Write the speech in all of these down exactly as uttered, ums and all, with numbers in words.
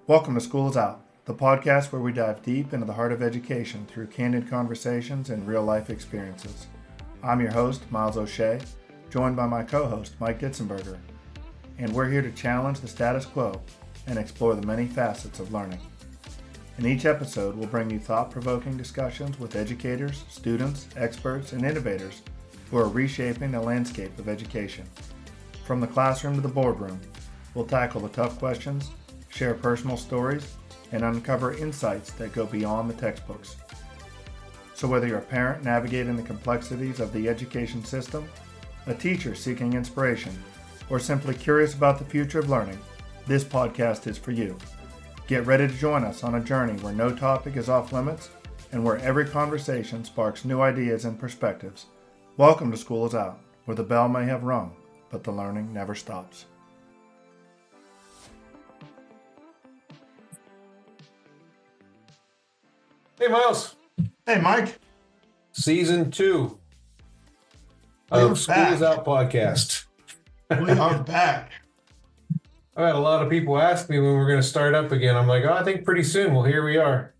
Welcome to School is Out, the podcast where we dive deep into the heart of education through candid conversations and real-life experiences. I'm your host, Miles O'Shea, joined by my co-host, Mike Ditzenberger, and we're here to challenge the status quo and explore the many facets of learning. In each episode, we'll bring you thought-provoking discussions with educators, students, experts, and innovators who are reshaping the landscape of education. From the classroom to the boardroom, we'll tackle the tough questions, share personal stories, and uncover insights that go beyond the textbooks. So whether you're a parent navigating the complexities of the education system, a teacher seeking inspiration, or simply curious about the future of learning, this podcast is for you. Get ready to join us on a journey where no topic is off limits and where every conversation sparks new ideas and perspectives. Welcome to School is Out, where the bell may have rung, but the learning never stops. Hey, Miles. Hey, Mike. Season two We're of School back. is Out podcast. We are back. I've had a lot of people ask me when we're going to start up again. I'm like, oh, I think pretty soon. Well, here we are.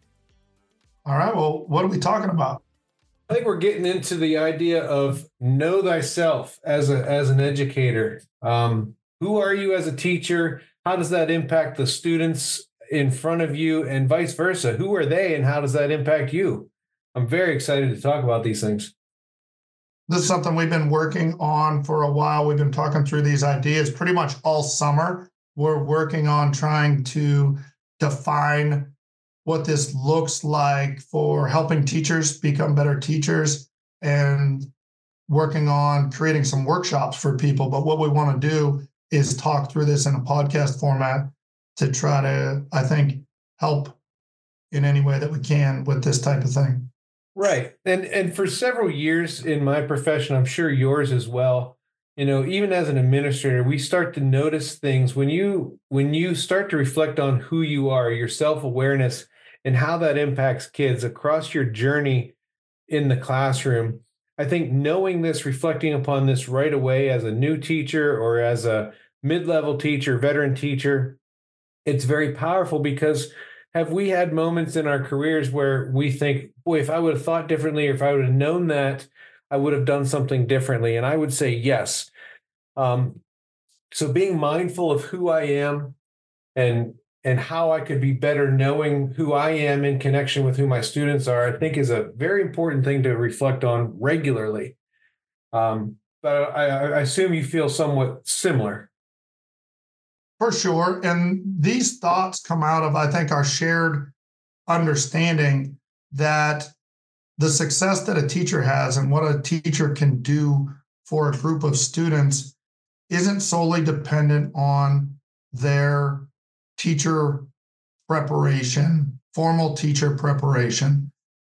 All right. Well, what are we talking about? I think we're getting into the idea of know thyself as a as an educator. Um, who are you as a teacher? How does that impact the students in front of you, and vice versa? Who are they, and how does that impact you? I'm very excited to talk about these things. This is something we've been working on for a while. We've been talking through these ideas pretty much all summer. We're working on trying to define what this looks like for helping teachers become better teachers and working on creating some workshops for people. But what we want to do is talk through this in a podcast format to try to, I think, help in any way that we can with this type of thing. Right. And and for several years in my profession, I'm sure yours as well, you know, even as an administrator, we start to notice things when you when you start to reflect on who you are, your self-awareness, and how that impacts kids across your journey in the classroom. I think knowing this, reflecting upon this right away as a new teacher or as a mid-level teacher, veteran teacher, it's very powerful, because have we had moments in our careers where we think, boy, if I would have thought differently, or if I would have known that, I would have done something differently? And I would say yes. Um, so being mindful of who I am and and how I could be better, knowing who I am in connection with who my students are, I think is a very important thing to reflect on regularly. Um, but I, I assume you feel somewhat similar. For sure. And these thoughts come out of, I think, our shared understanding that the success that a teacher has and what a teacher can do for a group of students isn't solely dependent on their teacher preparation, formal teacher preparation.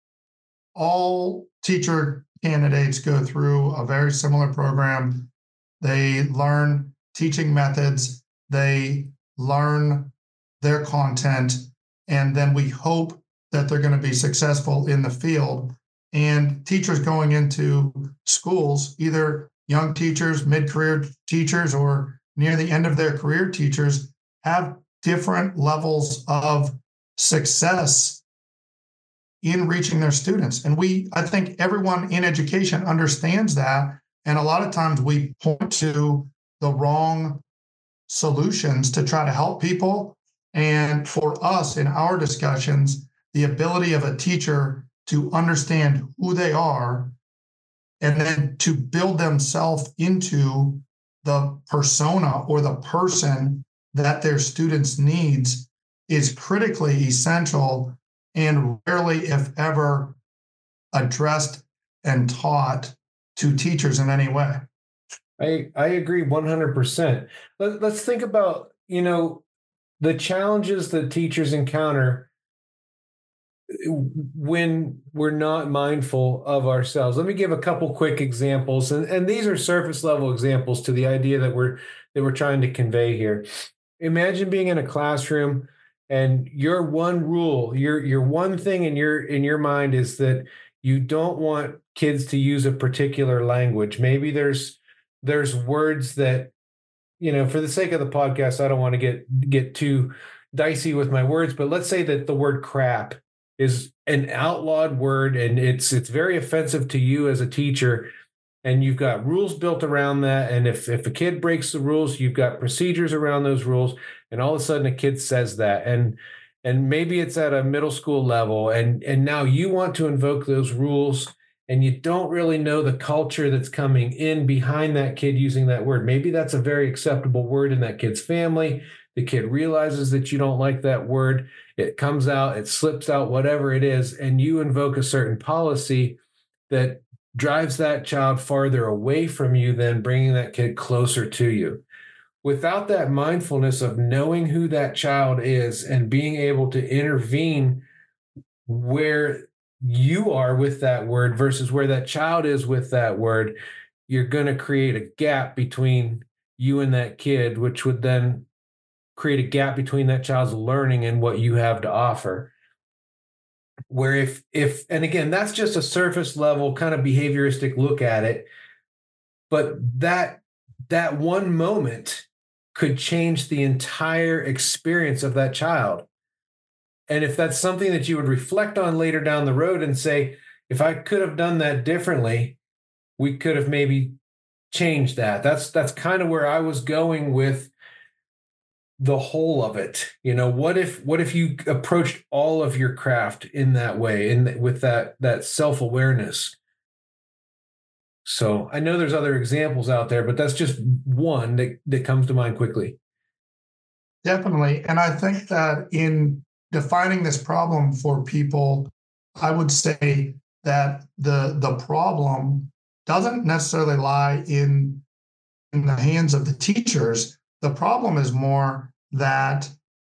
All teacher candidates go through a very similar program. They learn teaching methods. They learn their content, and then we hope that they're going to be successful in the field. And teachers going into schools, either young teachers, mid-career teachers, or near the end of their career teachers, have different levels of success in reaching their students. And we, I think everyone in education understands that. And a lot of times we point to the wrong solutions to try to help people. And for us in our discussions, the ability of a teacher to understand who they are and then to build themselves into the persona or the person that their students needs is critically essential and rarely, if ever, addressed and taught to teachers in any way. I, I agree one hundred percent. Let, let's think about, you know, the challenges that teachers encounter when we're not mindful of ourselves. Let me give a couple quick examples, and, and these are surface level examples to the idea that we're that we're trying to convey here. Imagine being in a classroom and your one rule, your your one thing in your in your mind is that you don't want kids to use a particular language. Maybe there's there's words that, you know, for the sake of the podcast, I don't want to get get too dicey with my words, but let's say that the word crap is an outlawed word and it's it's very offensive to you as a teacher, and you've got rules built around that. And if if a kid breaks the rules, you've got procedures around those rules, and all of a sudden a kid says that, and and maybe it's at a middle school level, and and now you want to invoke those rules, and you don't really know the culture that's coming in behind that kid using that word. Maybe that's a very acceptable word in that kid's family. The kid realizes that you don't like that word. It comes out, it slips out, whatever it is, and you invoke a certain policy that drives that child farther away from you than bringing that kid closer to you. Without that mindfulness of knowing who that child is and being able to intervene where you are with that word versus where that child is with that word, you're going to create a gap between you and that kid, which would then create a gap between that child's learning and what you have to offer. Where if, if, and again, that's just a surface level kind of behavioristic look at it, but that, that one moment could change the entire experience of that child. And if that's something that you would reflect on later down the road and say, if I could have done that differently, we could have maybe changed that. That's, that's kind of where I was going with the whole of it. You know, what if, what if you approached all of your craft in that way and with that, that self-awareness? So I know there's other examples out there, but that's just one that, that comes to mind quickly. Definitely. And I think that in defining this problem for people, I would say that the, the problem doesn't necessarily lie in, in the hands of the teachers. The problem is more that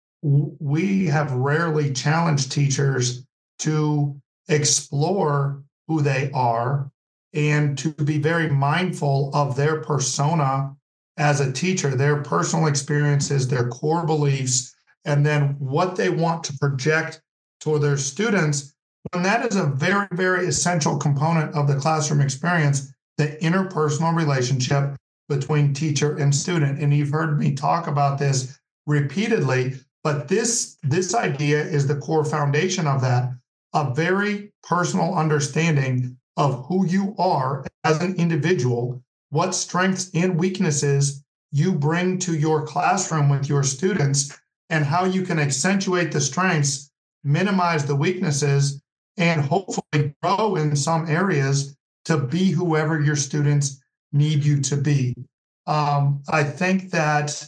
we have rarely challenged teachers to explore who they are and to be very mindful of their persona as a teacher, their personal experiences, their core beliefs, and then what they want to project to their students. And that is a very, very essential component of the classroom experience, the interpersonal relationship between teacher and student. And you've heard me talk about this repeatedly, but this, this idea is the core foundation of that, a very personal understanding of who you are as an individual, what strengths and weaknesses you bring to your classroom with your students, and how you can accentuate the strengths, minimize the weaknesses, and hopefully grow in some areas to be whoever your students need you to be. Um, I think that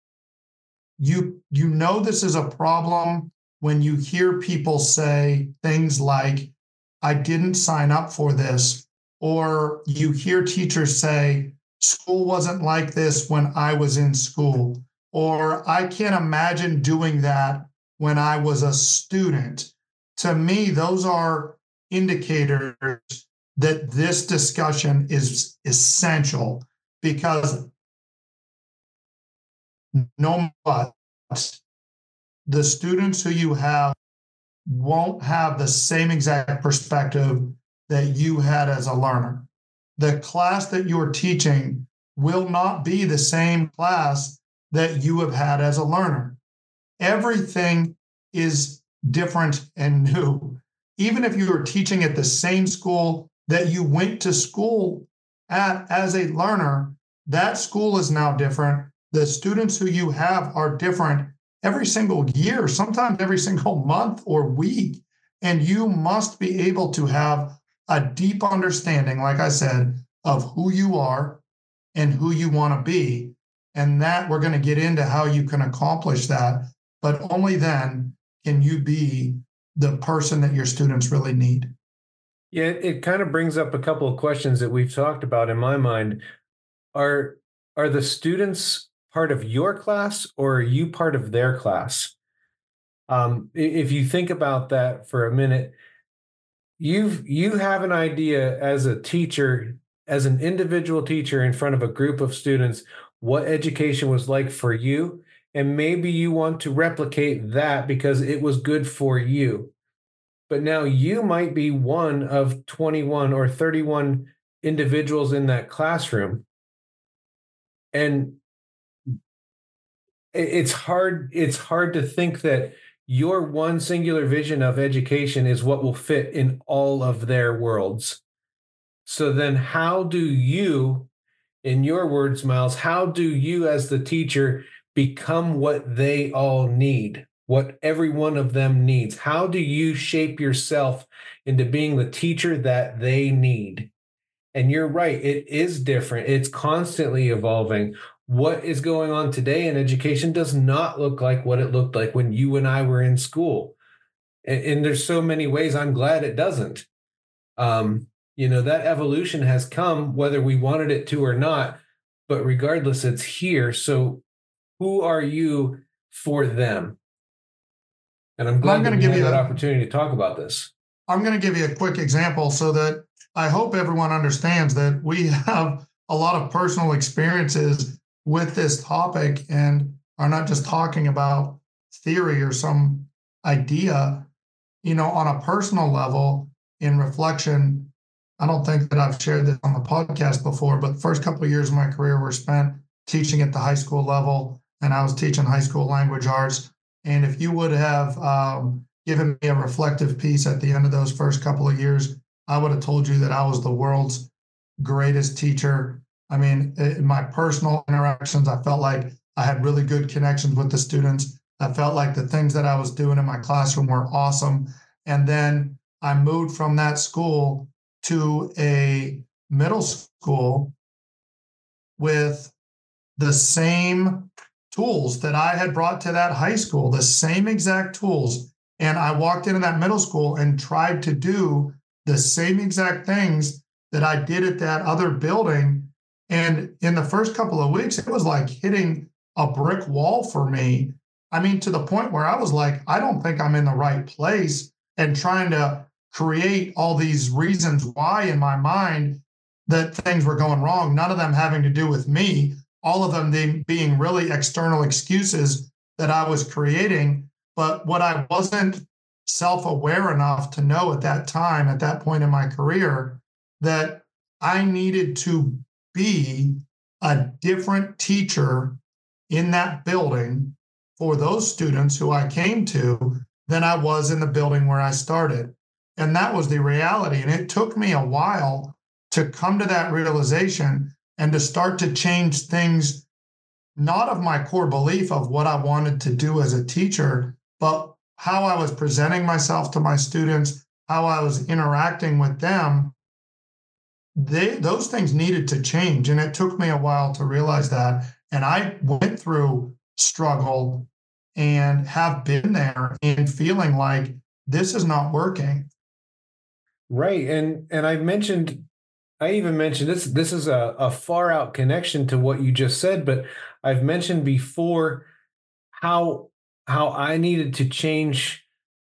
you, you know this is a problem when you hear people say things like, I didn't sign up for this, or you hear teachers say, school wasn't like this when I was in school, or I can't imagine doing that when I was a student. To me, those are indicators that this discussion is essential, because no matter what, the students who you have won't have the same exact perspective that you had as a learner. The class that you're teaching will not be the same class that you have had as a learner. Everything is different and new. Even if you are teaching at the same school that you went to school at as a learner, that school is now different. The students who you have are different every single year, sometimes every single month or week. And you must be able to have a deep understanding, like I said, of who you are and who you want to be. And that we're going to get into how you can accomplish that. But only then can you be the person that your students really need. Yeah, it kind of brings up a couple of questions that we've talked about in my mind. Are, are the students part of your class, or are you part of their class? Um, if you think about that for a minute, you've, you have an idea as a teacher, as an individual teacher in front of a group of students, what education was like for you. And maybe you want to replicate that because it was good for you. But now you might be one of twenty-one or thirty-one individuals in that classroom. And it's hard, it's hard to think that your one singular vision of education is what will fit in all of their worlds. So then how do you, in your words, Miles, how do you as the teacher become what they all need, what every one of them needs? How do you shape yourself into being the teacher that they need? And you're right, it is different. It's constantly evolving. What is going on today in education does not look like what it looked like when you and I were in school. And, and there's so many ways I'm glad it doesn't. Um, you know, that evolution has come whether we wanted it to or not, but regardless, it's here. So who are you for them? And I'm glad I'm that going we to give had you that a, opportunity to talk about this. I'm going to give you a quick example so that I hope everyone understands that we have a lot of personal experiences with this topic and are not just talking about theory or some idea. You know, on a personal level, in reflection, I don't think that I've shared this on the podcast before, but the first couple of years of my career were spent teaching at the high school level, and I was teaching high school language arts. And if you would have um, given me a reflective piece at the end of those first couple of years, I would have told you that I was the world's greatest teacher. I mean, in my personal interactions, I felt like I had really good connections with the students. I felt like the things that I was doing in my classroom were awesome. And then I moved from that school to a middle school with the same tools that I had brought to that high school, the same exact tools. And I walked into that middle school and tried to do the same exact things that I did at that other building. And in the first couple of weeks, it was like hitting a brick wall for me. I mean, to the point where I was like, I don't think I'm in the right place, and trying to create all these reasons why in my mind that things were going wrong, none of them having to do with me, all of them being really external excuses that I was creating. But what I wasn't self-aware enough to know at that time, at that point in my career, that I needed to be a different teacher in that building for those students who I came to than I was in the building where I started. And that was the reality. And it took me a while to come to that realization and to start to change things, not of my core belief of what I wanted to do as a teacher, but how I was presenting myself to my students, how I was interacting with them. They, those things needed to change. And it took me a while to realize that. And I went through struggle and have been there and feeling like this is not working. Right. And and I mentioned, I even mentioned this, this is a, a far out connection to what you just said, but I've mentioned before how how I needed to change.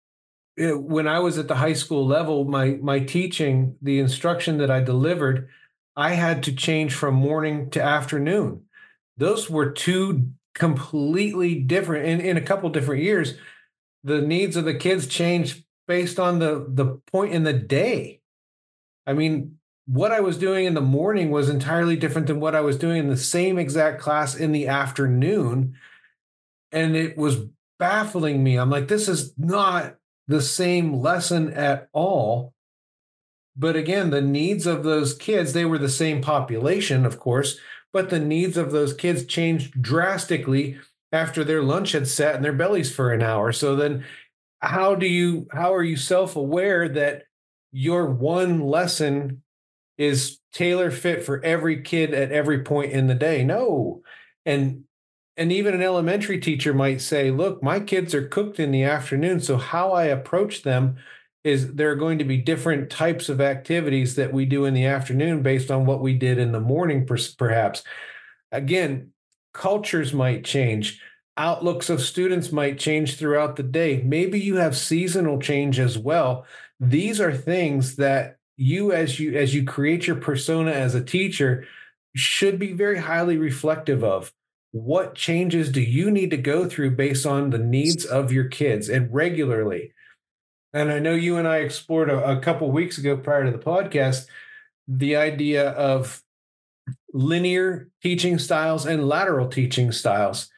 When I was at the high school level, my my teaching, the instruction that I delivered, I had to change from morning to afternoon. Those were two completely different, in, in a couple different years. The needs of the kids changed based on the, the point in the day. I mean, what I was doing in the morning was entirely different than what I was doing in the same exact class in the afternoon. And it was baffling me. I'm like, this is not the same lesson at all. But again, the needs of those kids, they were the same population, of course, but the needs of those kids changed drastically after their lunch had sat in their bellies for an hour. So then how do you, how are you self-aware that your one lesson is tailor fit for every kid at every point in the day? No. And And even an elementary teacher might say, look, my kids are cooked in the afternoon, so how I approach them is there are going to be different types of activities that we do in the afternoon based on what we did in the morning, perhaps. Again, cultures might change. Outlooks of students might change throughout the day. Maybe you have seasonal change as well. These are things that you, as you, as you create your persona as a teacher, should be very highly reflective of. What changes do you need to go through based on the needs of your kids, and regularly? And I know you and I explored a, a couple of weeks ago prior to the podcast, the idea of linear teaching styles and lateral teaching styles.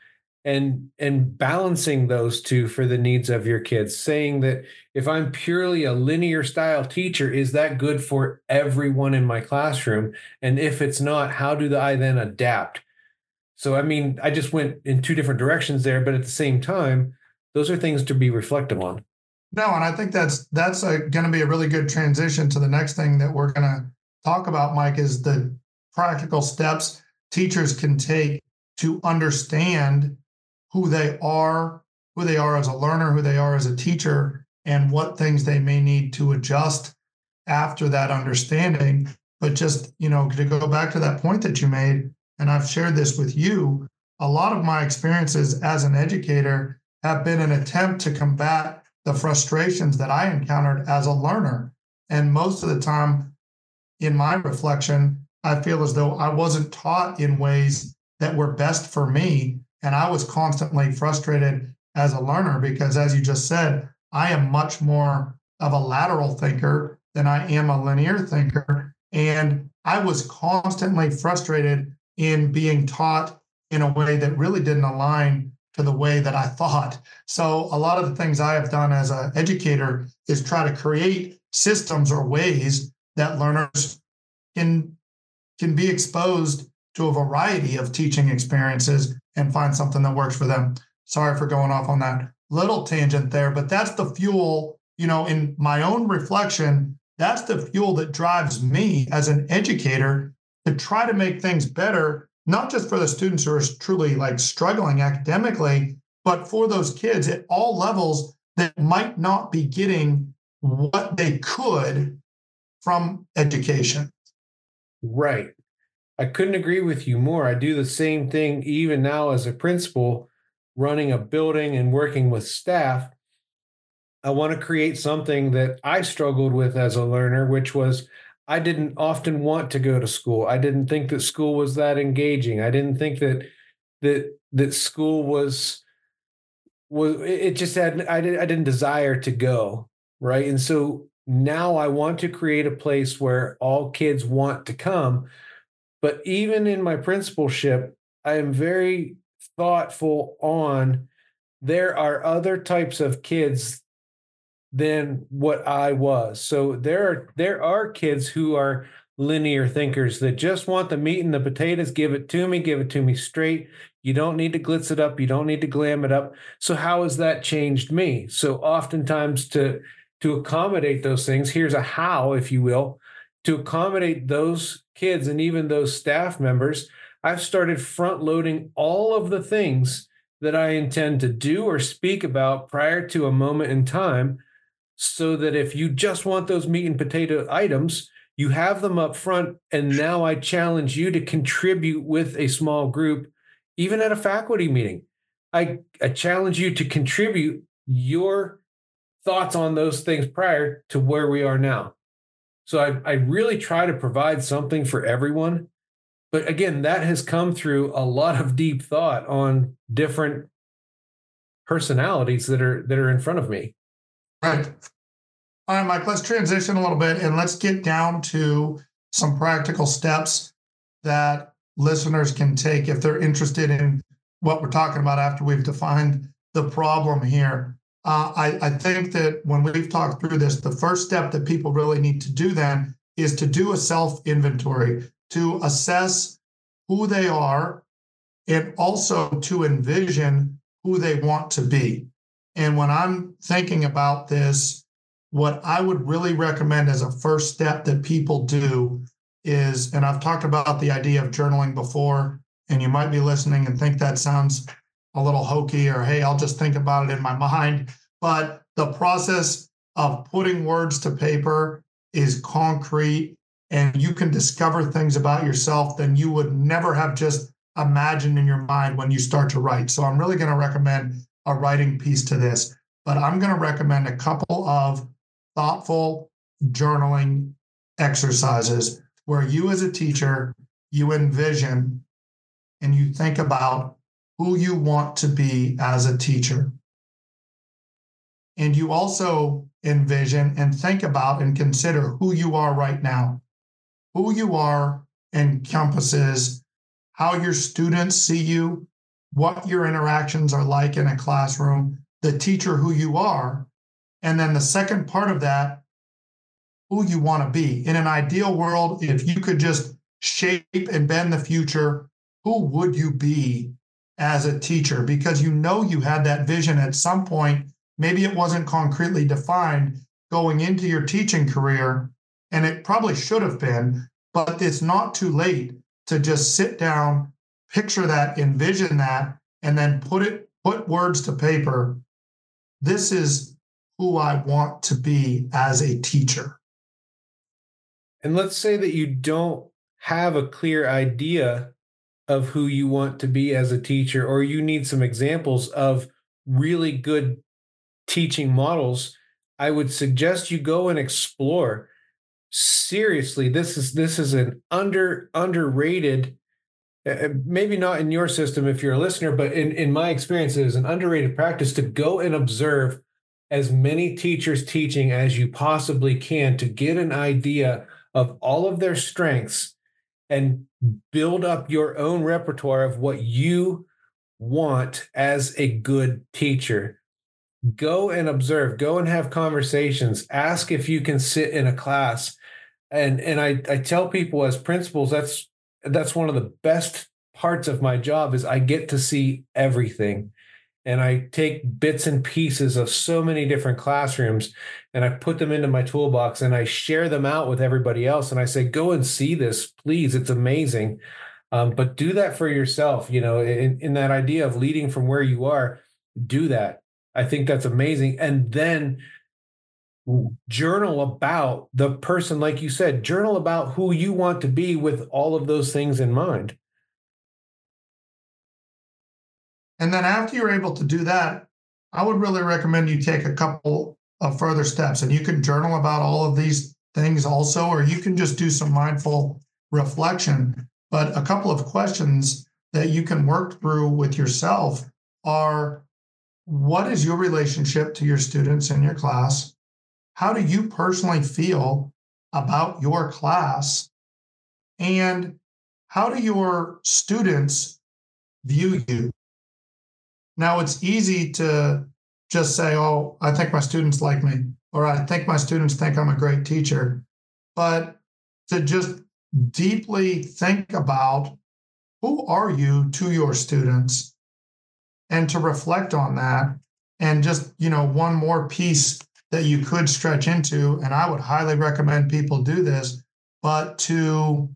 and and balancing those two for the needs of your kids, saying that if I'm purely a linear style teacher, is that good for everyone in my classroom? And if it's not, how do I then adapt? So, I mean, I just went in two different directions there, but at the same time, those are things to be reflective on. No, and I think that's that's going to be a really good transition to the next thing that we're going to talk about, Mike, is the practical steps teachers can take to understand who they are, who they are as a learner, who they are as a teacher, and what things they may need to adjust after that understanding. But just, you know, to go back to that point that you made, and I've shared this with you, a lot of my experiences as an educator have been an attempt to combat the frustrations that I encountered as a learner. And most of the time, in my reflection, I feel as though I wasn't taught in ways that were best for me. And I was constantly frustrated as a learner because, as you just said, I am much more of a lateral thinker than I am a linear thinker. And I was constantly frustrated in being taught in a way that really didn't align to the way that I thought. So a lot of the things I have done as an educator is try to create systems or ways that learners can, can be exposed to a variety of teaching experiences and find something that works for them. Sorry for going off on that little tangent there, but that's the fuel, you know, in my own reflection, that's the fuel that drives me as an educator to try to make things better, not just for the students who are truly like struggling academically, but for those kids at all levels that might not be getting what they could from education. Right. I couldn't agree with you more. I do the same thing even now as a principal, running a building and working with staff. I want to create something that I struggled with as a learner, which was I didn't often want to go to school. I didn't think that school was that engaging. I didn't think that that that school was was it just had I didn't I didn't desire to go, right? And so now I want to create a place where all kids want to come. But even in my principalship, I am very thoughtful on there are other types of kids than what I was. So there are there are kids who are linear thinkers that just want the meat and the potatoes. Give it to me, give it to me straight. You don't need to glitz it up. You don't need to glam it up. So how has that changed me? So oftentimes to to accommodate those things, here's a how, if you will, to accommodate those kids and even those staff members, I've started front loading all of the things that I intend to do or speak about prior to a moment in time, so that if you just want those meat and potato items, you have them up front. And now I challenge you to contribute with a small group, even at a faculty meeting. I, I challenge you to contribute your thoughts on those things prior to where we are now. So I, I really try to provide something for everyone. But again, that has come through a lot of deep thought on different personalities that are that are in front of me. Right. All right, Mike, let's transition a little bit and let's get down to some practical steps that listeners can take if they're interested in what we're talking about after we've defined the problem here. Uh, I, I think that when we've talked through this, the first step that people really need to do then is to do a self-inventory, to assess who they are and also to envision who they want to be. And when I'm thinking about this, what I would really recommend as a first step that people do is, and I've talked about the idea of journaling before, and you might be listening and think that sounds a little hokey or, hey, I'll just think about it in my mind. But the process of putting words to paper is concrete, and you can discover things about yourself that you would never have just imagined in your mind when you start to write. So I'm really going to recommend a writing piece to this, but I'm going to recommend a couple of thoughtful journaling exercises where you as a teacher, you envision and you think about who you want to be as a teacher. And you also envision and think about and consider who you are right now. Who you are encompasses how your students see you, what your interactions are like in a classroom, the teacher who you are, and then the second part of that, who you want to be. In an ideal world, if you could just shape and bend the future, who would you be as a teacher? Because you know you had that vision at some point. Maybe it wasn't concretely defined going into your teaching career, and it probably should have been, but it's not too late to just sit down, picture that, envision that, and then put it, put words to paper. This is who I want to be as a teacher. And let's say that you don't have a clear idea of who you want to be as a teacher, or you need some examples of really good teaching models. I would suggest you go and explore. Seriously, this is this is an under underrated, uh, maybe not in your system if you're a listener, but in, in my experience, it is an underrated practice to go and observe as many teachers teaching as you possibly can to get an idea of all of their strengths and build up your own repertoire of what you want as a good teacher. Go and observe, go and have conversations, ask if you can sit in a class. And, and I, I tell people as principals, that's, that's one of the best parts of my job is I get to see everything. And I take bits and pieces of so many different classrooms and I put them into my toolbox and I share them out with everybody else. And I say, go and see this, please. It's amazing. Um, but do that for yourself. You know, in, in that idea of leading from where you are, do that. I think that's amazing. And then journal about the person, like you said, journal about who you want to be with all of those things in mind. And then after you're able to do that, I would really recommend you take a couple of further steps. And you can journal about all of these things also, or you can just do some mindful reflection. But a couple of questions that you can work through with yourself are, what is your relationship to your students in your class? How do you personally feel about your class? And how do your students view you? Now, it's easy to just say, oh, I think my students like me, or I think my students think I'm a great teacher. But to just deeply think about, who are you to your students, and to reflect on that. And just, you know, one more piece that you could stretch into, and I would highly recommend people do this, but to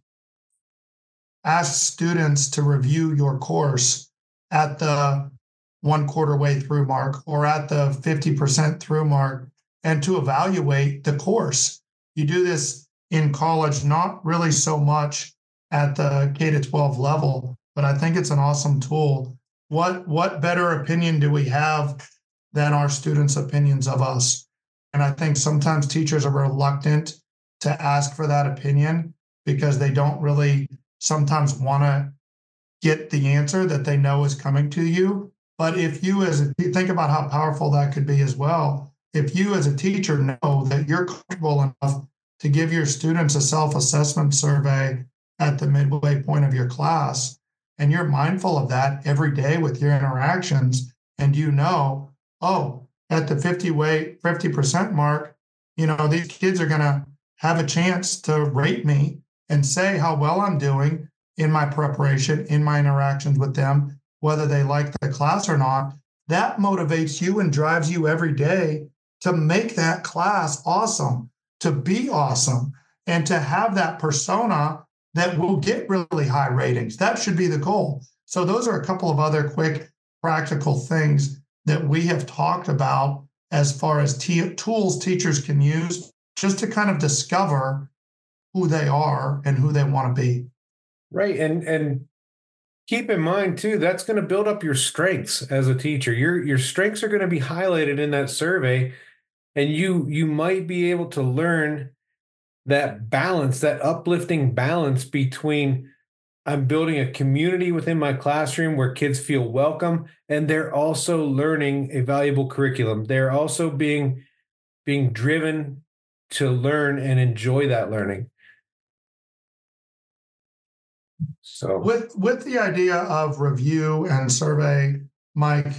ask students to review your course at the one quarter way through mark or at the fifty percent through mark, and to evaluate the course. You do this in college, not really so much at the K to twelve level, but I think it's an awesome tool. What, what better opinion do we have than our students' opinions of us? And I think sometimes teachers are reluctant to ask for that opinion because they don't really sometimes want to get the answer that they know is coming to you. But if you as a, think about how powerful that could be as well. If you as a teacher know that you're comfortable enough to give your students a self-assessment survey at the midway point of your class, and you're mindful of that every day with your interactions, and you know, oh, at the fifty way, fifty percent mark, you know, these kids are going to have a chance to rate me and say how well I'm doing in my preparation, in my interactions with them, whether they like the class or not. That motivates you and drives you every day to make that class awesome, to be awesome, and to have that persona that will get really high ratings. That should be the goal. So those are a couple of other quick practical things that we have talked about as far as t- tools teachers can use just to kind of discover who they are and who they want to be. Right. And and keep in mind, too, that's going to build up your strengths as a teacher. Your your strengths are going to be highlighted in that survey, and you you might be able to learn that balance, that uplifting balance between I'm building a community within my classroom where kids feel welcome, and they're also learning a valuable curriculum. They're also being being driven to learn and enjoy that learning. So with with the idea of review and survey, Mike,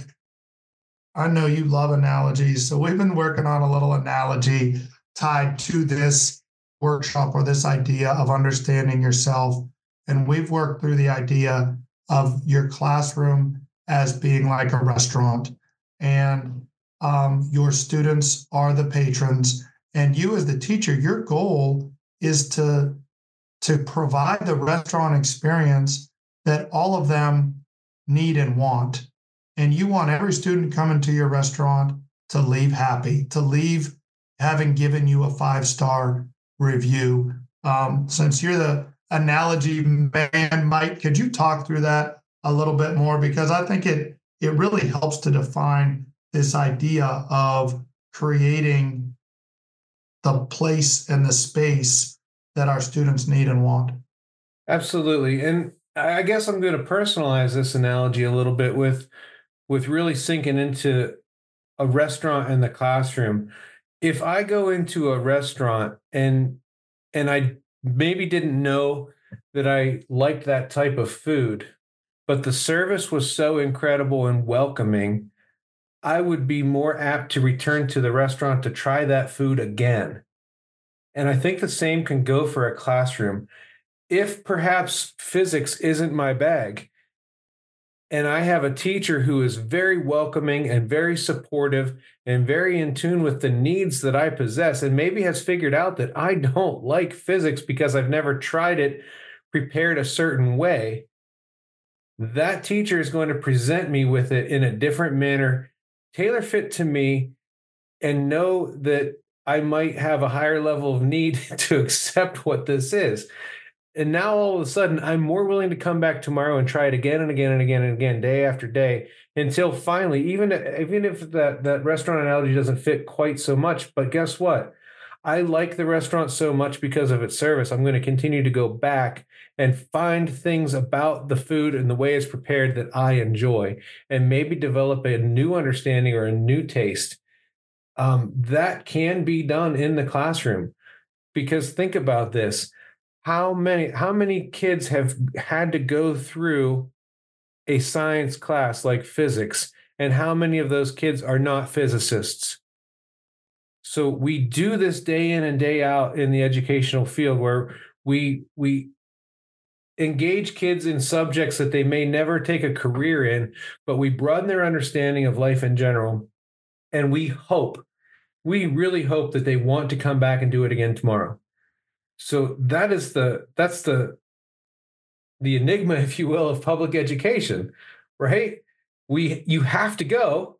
I know you love analogies. So we've been working on a little analogy tied to this workshop or this idea of understanding yourself. And we've worked through the idea of your classroom as being like a restaurant. And um, your students are the patrons. And you as the teacher, your goal is to, to provide the restaurant experience that all of them need and want. And you want every student coming to your restaurant to leave happy, to leave having given you a five-star review. Um, since you're the analogy man, Mike, could you talk through that a little bit more? Because I think it it really helps to define this idea of creating the place and the space that our students need and want. absolutely. And I guess I'm going to personalize this analogy a little bit with with really sinking into a restaurant and the classroom. If I go into a restaurant and and I maybe didn't know that I liked that type of food, but the service was so incredible and welcoming, I would be more apt to return to the restaurant to try that food again. And I think the same can go for a classroom. If perhaps physics isn't my bag, and I have a teacher who is very welcoming and very supportive and very in tune with the needs that I possess, and maybe has figured out that I don't like physics because I've never tried it prepared a certain way, that teacher is going to present me with it in a different manner, tailor fit to me, and know that I might have a higher level of need to accept what this is. And now all of a sudden, I'm more willing to come back tomorrow and try it again and again and again and again, day after day, until finally, even, even if that, that restaurant analogy doesn't fit quite so much, but guess what? I like the restaurant so much because of its service. I'm going to continue to go back and find things about the food and the way it's prepared that I enjoy, and maybe develop a new understanding or a new taste. Um, that can be done in the classroom, because think about this. How many how many kids have had to go through a science class like physics, and how many of those kids are not physicists? So we do this day in and day out in the educational field, where we we engage kids in subjects that they may never take a career in, but we broaden their understanding of life in general, and we hope, we really hope that they want to come back and do it again tomorrow. So that is the that's the the enigma, if you will, of public education, right? We you have to go.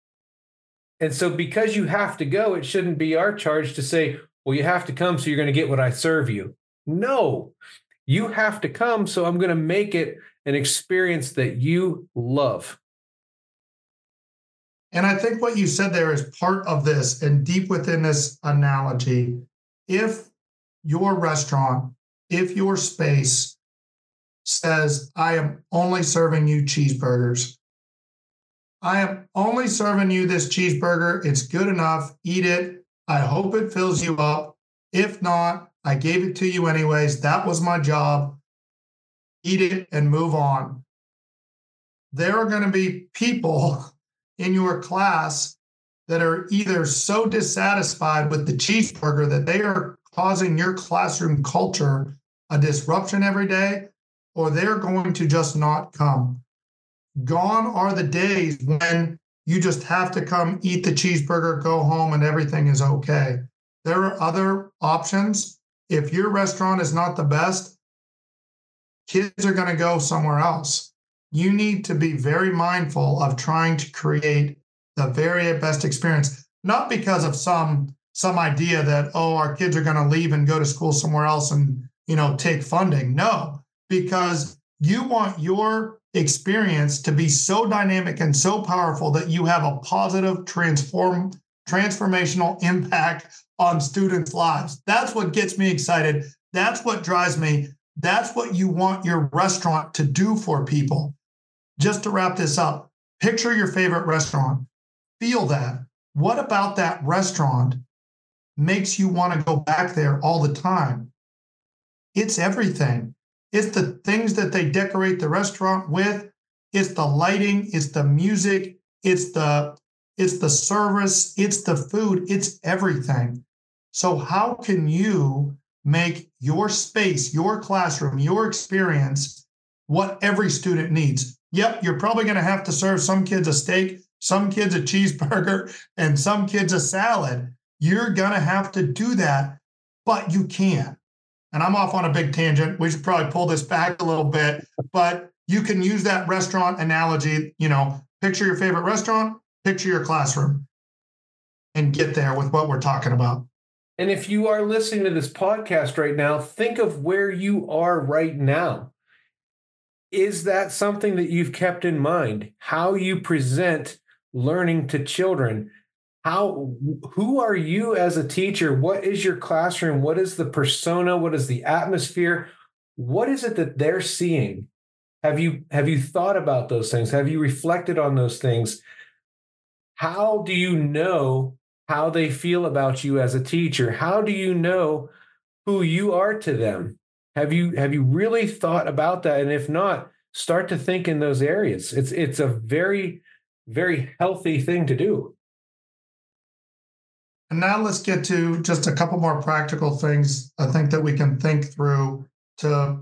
And so because you have to go, it shouldn't be our charge to say, well, you have to come, so you're going to get what I serve you. No, you have to come, so I'm going to make it an experience that you love. And I think what you said there is part of this, and deep within this analogy. If your restaurant, if your space says, I am only serving you cheeseburgers, I am only serving you this cheeseburger, it's good enough, eat it, I hope it fills you up. If not, I gave it to you anyways, that was my job, eat it and move on. There are going to be people in your class that are either so dissatisfied with the cheeseburger that they are causing your classroom culture a disruption every day, or they're going to just not come. Gone are the days when you just have to come, eat the cheeseburger, go home, and everything is okay. There are other options. If your restaurant is not the best, kids are going to go somewhere else. You need to be very mindful of trying to create the very best experience, not because of some some idea that, oh, our kids are going to leave and go to school somewhere else and, you know, take funding. No, because you want your experience to be so dynamic and so powerful that you have a positive transform transformational impact on students' lives. That's what gets me excited. That's what drives me. That's what you want your restaurant to do for people. Just to wrap this up, picture your favorite restaurant. Feel that. What about that restaurant makes you want to go back there all the time? It's everything. It's the things that they decorate the restaurant with. It's the lighting. It's the music. It's the it's the service. It's the food. It's everything. So how can you make your space, your classroom, your experience what every student needs? Yep, you're probably going to have to serve some kids a steak, some kids a cheeseburger, and some kids a salad. You're going to have to do that, but you can. And I'm off on a big tangent. We should probably pull this back a little bit, but you can use that restaurant analogy. You know, picture your favorite restaurant, picture your classroom, and get there with what we're talking about. And if you are listening to this podcast right now, think of where you are right now. Is that something that you've kept in mind? How you present learning to children? How, who are you as a teacher? What is your classroom? What is the persona? What is the atmosphere? What is it that they're seeing? Have you, have you thought about those things? Have you reflected on those things? How do you know how they feel about you as a teacher? How do you know who you are to them? Have you have you really thought about that? And if not, start to think in those areas. It's it's a very, very healthy thing to do. And now let's get to just a couple more practical things I think that we can think through to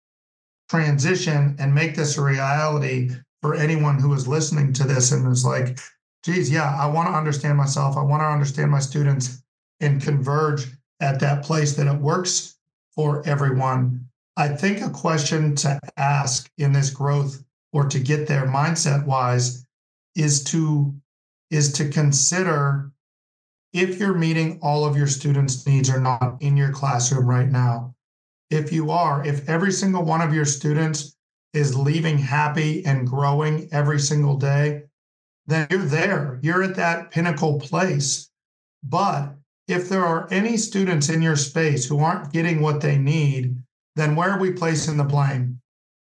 transition and make this a reality for anyone who is listening to this and is like, geez, yeah, I want to understand myself. I want to understand my students and converge at that place that it works for everyone. I think a question to ask in this growth or to get there mindset wise is to, is to consider if you're meeting all of your students' needs or not in your classroom right now. If you are, if every single one of your students is leaving happy and growing every single day, then you're there. You're at that pinnacle place. But if there are any students in your space who aren't getting what they need, then where are we placing the blame?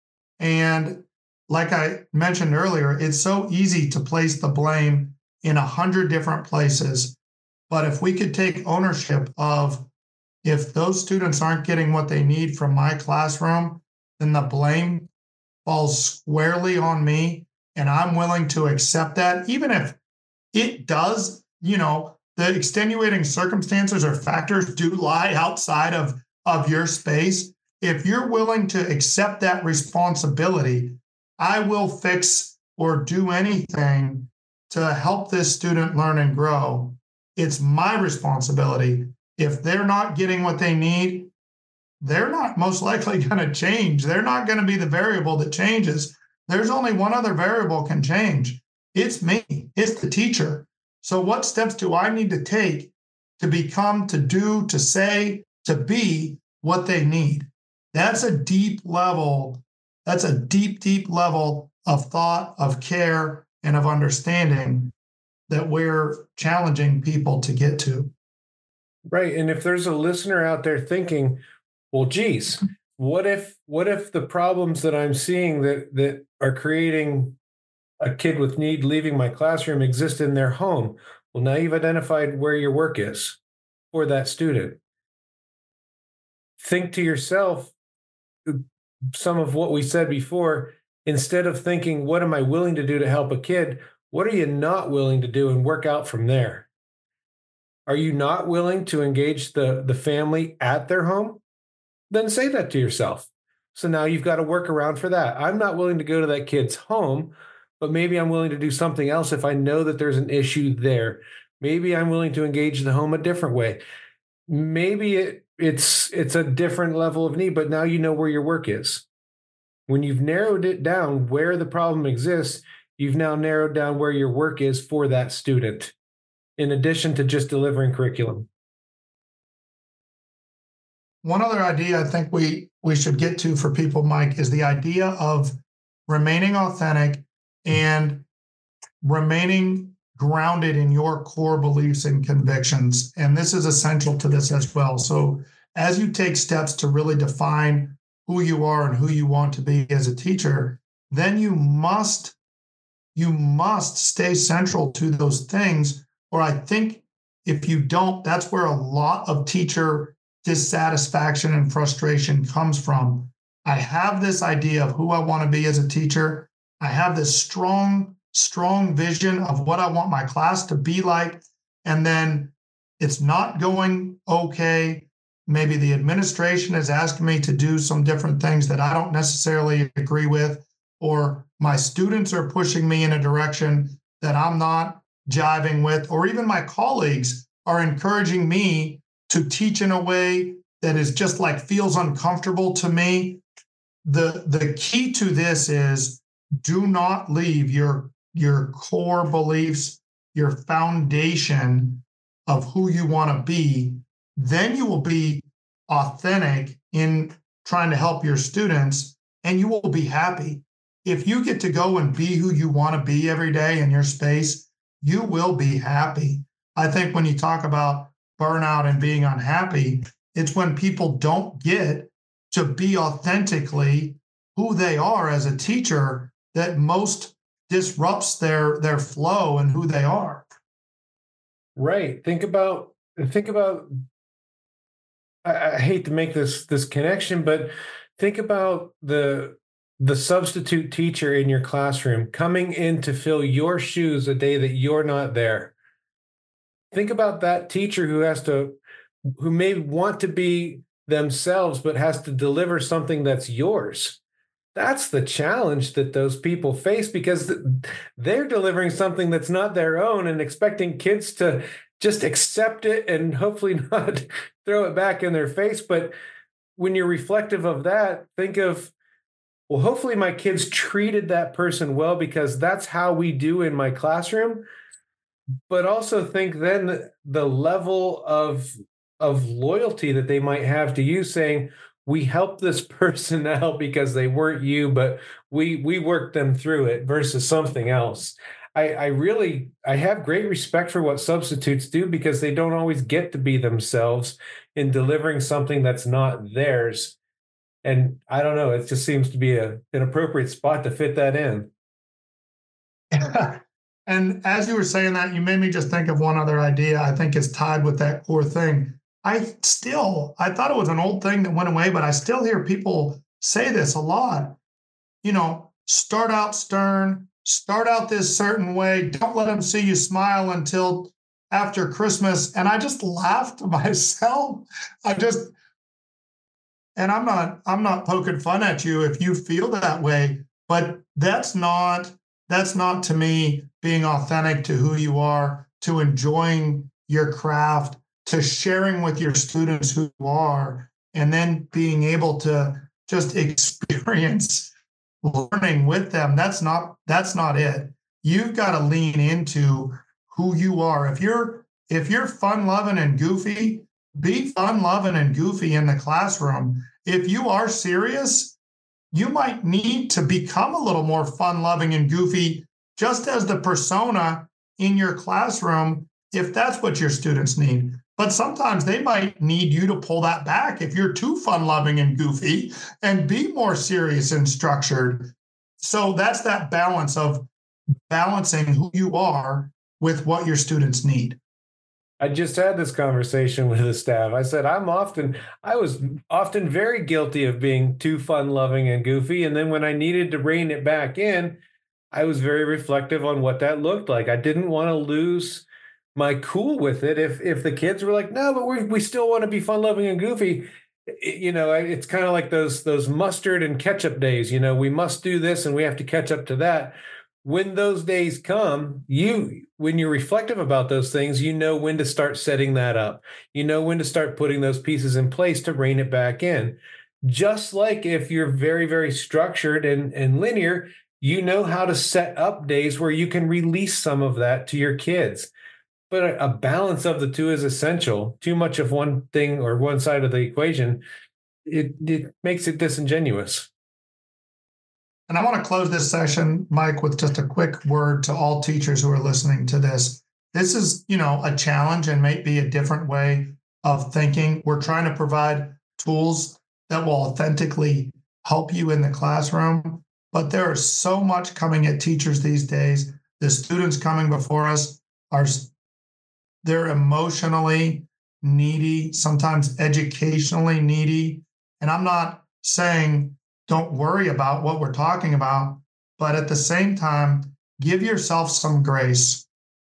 And like I mentioned earlier, it's so easy to place the blame in a hundred different places. But if we could take ownership of if those students aren't getting what they need from my classroom, then the blame falls squarely on me. And I'm willing to accept that, even if it does, you know, the extenuating circumstances or factors do lie outside of, of your space. If you're willing to accept that responsibility, I will fix or do anything to help this student learn and grow. It's my responsibility. If they're not getting what they need, they're not most likely going to change. They're not going to be the variable that changes. There's only one other variable can change. It's me. It's the teacher. So what steps do I need to take to become, to do, to say, to be what they need? That's a deep level. That's a deep, deep level of thought, of care, and of understanding that we're challenging people to get to. Right. And if there's a listener out there thinking, well, geez, what if what if the problems that I'm seeing that that are creating a kid with need leaving my classroom exist in their home? Well, now you've identified where your work is for that student. Think to yourself some of what we said before. Instead of thinking, what am I willing to do to help a kid? What are you not willing to do, and work out from there? Are you not willing to engage the, the family at their home? Then say that to yourself. So now you've got to work around for that. I'm not willing to go to that kid's home, but maybe I'm willing to do something else if I know that there's an issue there. Maybe I'm willing to engage the home a different way. Maybe it, it's it's a different level of need, but now you know where your work is. When you've narrowed it down where the problem exists, you've now narrowed down where your work is for that student, in addition to just delivering curriculum. One other idea I think we we should get to for people, Mike, is the idea of remaining authentic and remaining grounded in your core beliefs and convictions. And this is essential to this as well. So as you take steps to really define who you are and who you want to be as a teacher, then you must, you must stay central to those things. Or I think if you don't, that's where a lot of teacher dissatisfaction and frustration comes from. I have this idea of who I want to be as a teacher. I have this strong, strong vision of what I want my class to be like. And then it's not going okay. Maybe the administration is asking me to do some different things that I don't necessarily agree with, or my students are pushing me in a direction that I'm not jiving with, or even my colleagues are encouraging me to teach in a way that is just like feels uncomfortable to me. The, the key to this is do not leave your, your core beliefs, your foundation of who you want to be. Then you will be authentic in trying to help your students, and you will be happy. If you get to go and be who you want to be every day in your space, you will be happy. I think when you talk about burnout and being unhappy, it's when people don't get to be authentically who they are as a teacher that most disrupts their, their flow and who they are. Right. Think about, think about, I, I hate to make this, this connection, but think about the, the substitute teacher in your classroom coming in to fill your shoes a day that you're not there. Think about that teacher who has to, who may want to be themselves, but has to deliver something that's yours. That's the challenge that those people face, because they're delivering something that's not their own and expecting kids to just accept it and hopefully not throw it back in their face. But when you're reflective of that, think of, well, hopefully my kids treated that person well, because that's how we do in my classroom. But also think then the level of, of loyalty that they might have to you, saying, we helped this person out because they weren't you, but we we worked them through it, versus something else. I, I really, I have great respect for what substitutes do, because they don't always get to be themselves in delivering something that's not theirs. And I don't know, it just seems to be a, an appropriate spot to fit that in. And as you were saying that, you made me just think of one other idea I think is tied with that core thing. I still, I thought it was an old thing that went away, but I still hear people say this a lot. You know, start out stern, start out this certain way. Don't let them see you smile until after Christmas. And I just laughed to myself. I just, and I'm not, I'm not poking fun at you if you feel that way, but that's not, that's not to me being authentic to who you are, to enjoying your craft, to sharing with your students who you are, and then being able to just experience learning with them. That's not, that's not it. You've got to lean into who you are. If you're, if you're fun loving and goofy, be fun loving and goofy in the classroom. If you are serious, you might need to become a little more fun loving and goofy, just as the persona in your classroom, if that's what your students need. But sometimes they might need you to pull that back if you're too fun-loving and goofy, and be more serious and structured. So that's that balance of balancing who you are with what your students need. I just had this conversation with the staff. I said, I'm often, I was often very guilty of being too fun-loving and goofy. And then when I needed to rein it back in, I was very reflective on what that looked like. I didn't want to lose my cool with it. If if the kids were like, no, but we we still want to be fun loving and goofy, you know, it's kind of like those those mustard and ketchup days. You know, we must do this and we have to catch up to that. When those days come, you when you're reflective about those things, you know when to start setting that up. You know when to start putting those pieces in place to rein it back in. Just like if you're very, very structured and, and linear, you know how to set up days where you can release some of that to your kids. But a balance of the two is essential. Too much of one thing or one side of the equation, it, it makes it disingenuous. And I want to close this session, Mike, with just a quick word to all teachers who are listening to this. This is, you know, a challenge and may be a different way of thinking. We're trying to provide tools that will authentically help you in the classroom. But there is so much coming at teachers these days. The students coming before us are They're emotionally needy, sometimes educationally needy. And I'm not saying don't worry about what we're talking about. But at the same time, give yourself some grace.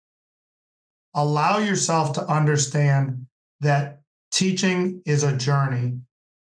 Allow yourself to understand that teaching is a journey.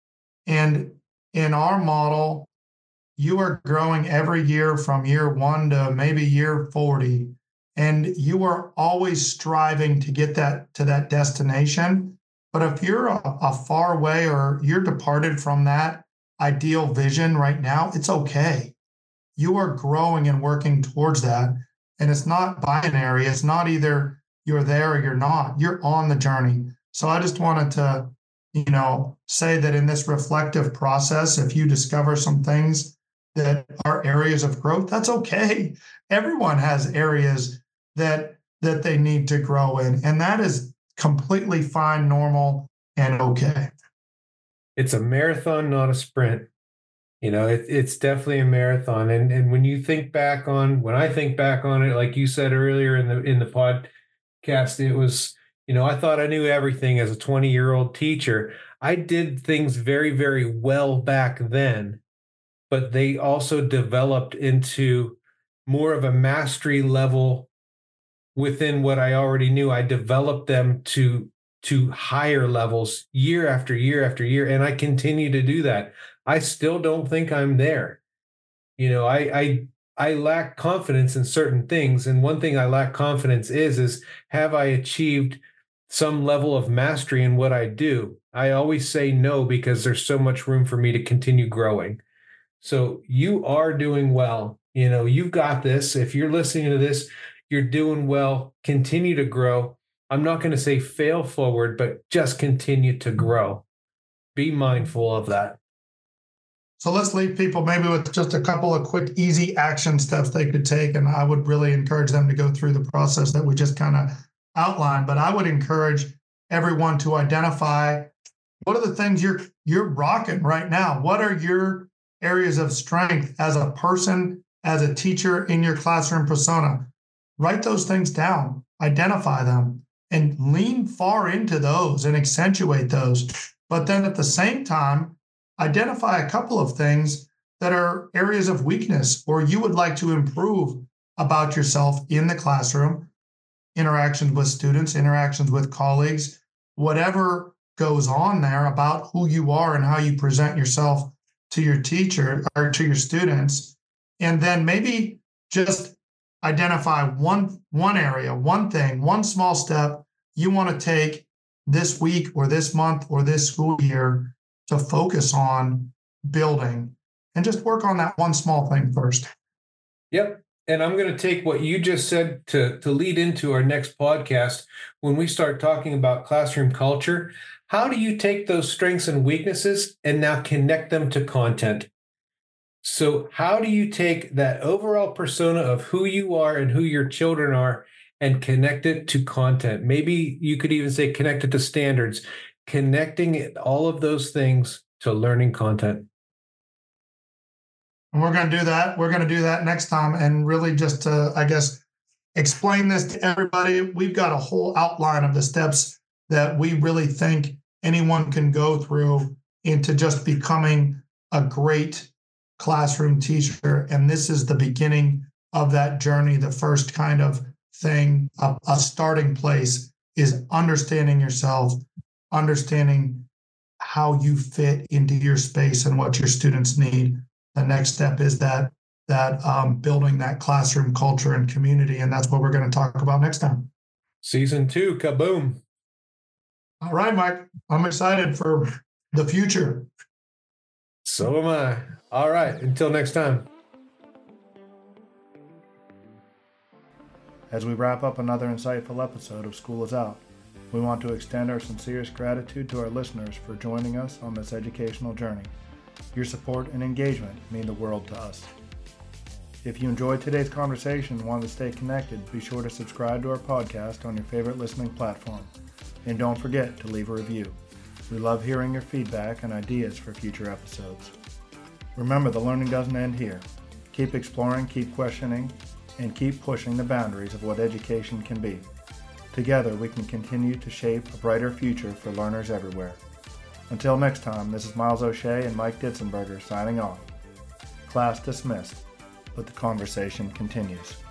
And in our model, you are growing every year from year one to maybe year forty. And you are always striving to get that to that destination. But if you're a, a far way or you're departed from that ideal vision right now, it's okay. You are growing and working towards that. And it's not binary. It's not either you're there or you're not. You're on the journey. So I just wanted to, you know, say that in this reflective process, if you discover some things that are areas of growth, that's okay. Everyone has areas that that they need to grow in, and that is completely fine, normal, and okay. It's a marathon, not a sprint. You know, it, it's definitely a marathon. And and when you think back on, when I think back on it, like you said earlier in the in the podcast, it was, you know, I thought I knew everything as a twenty-year-old teacher. I did things very, very well back then, but they also developed into more of a mastery level within what I already knew. I developed them to to higher levels year after year after year, and I continue to do that. I still don't think I'm there. You know, I I I lack confidence in certain things, and one thing I lack confidence is is have I achieved some level of mastery in what I do? I always say no because there's so much room for me to continue growing. So you are doing well. You know, you've got this. If you're listening to this, you're doing well. Continue to grow. I'm not going to say fail forward, but just continue to grow. Be mindful of that. So let's leave people maybe with just a couple of quick, easy action steps they could take. And I would really encourage them to go through the process that we just kind of outlined. But I would encourage everyone to identify what are the things you're you're rocking right now. What are your areas of strength as a person, as a teacher in your classroom persona? Write those things down, identify them, and lean far into those and accentuate those. But then at the same time, identify a couple of things that are areas of weakness or you would like to improve about yourself in the classroom, interactions with students, interactions with colleagues, whatever goes on there about who you are and how you present yourself to your teacher or to your students. And then maybe just identify one, one area, one thing, one small step you want to take this week or this month or this school year to focus on building, and just work on that one small thing first. Yep. And I'm going to take what you just said to, to lead into our next podcast. When we start talking about classroom culture, how do you take those strengths and weaknesses and now connect them to content? So how do you take that overall persona of who you are and who your children are and connect it to content? Maybe you could even say connect it to standards, connecting it, all of those things to learning content. And we're going to do that. We're going to do that next time. And really just to, I guess, explain this to everybody, we've got a whole outline of the steps that we really think anyone can go through into just becoming a great classroom teacher. And this is the beginning of that journey. The first kind of thing, a, a starting place is understanding yourself, understanding how you fit into your space and what your students need. The next step is that that um, building that classroom culture and community. And that's what we're going to talk about next time. Season two, kaboom. All right, Mike, I'm excited for the future. So am I. All right, until next time. As we wrap up another insightful episode of School is Out, we want to extend our sincerest gratitude to our listeners for joining us on this educational journey. Your support and engagement mean the world to us. If you enjoyed today's conversation and want to stay connected, be sure to subscribe to our podcast on your favorite listening platform. And don't forget to leave a review. We love hearing your feedback and ideas for future episodes. Remember, the learning doesn't end here. Keep exploring, keep questioning, and keep pushing the boundaries of what education can be. Together, we can continue to shape a brighter future for learners everywhere. Until next time, this is Miles O'Shea and Mike Ditzenberger signing off. class dismissed, but the conversation continues.